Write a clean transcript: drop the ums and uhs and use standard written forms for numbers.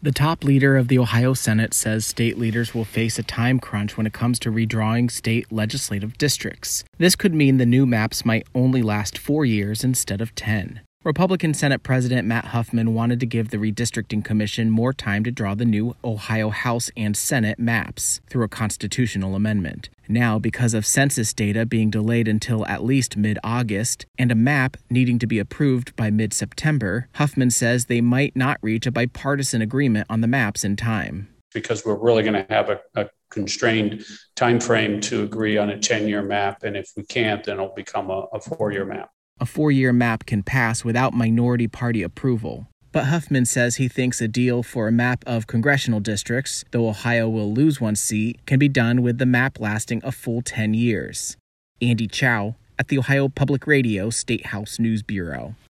The top leader of the Ohio Senate says state leaders will face a time crunch when it comes to redrawing state legislative districts. This could mean the new maps might only last 4 years instead of 10. Republican Senate President Matt Huffman wanted to give the Redistricting Commission more time to draw the new Ohio House and Senate maps through a constitutional amendment. Now, because of census data being delayed until at least mid-August and a map needing to be approved by mid-September, Huffman says they might not reach a bipartisan agreement on the maps in time. Because we're really going to have a constrained time frame to agree on a 10-year map, and if we can't, then it'll become a 4-year map. A 4-year map can pass without minority party approval. But Huffman says he thinks a deal for a map of congressional districts, though Ohio will lose one seat, can be done with the map lasting a full 10 years. Andy Chow at the Ohio Public Radio State House News Bureau.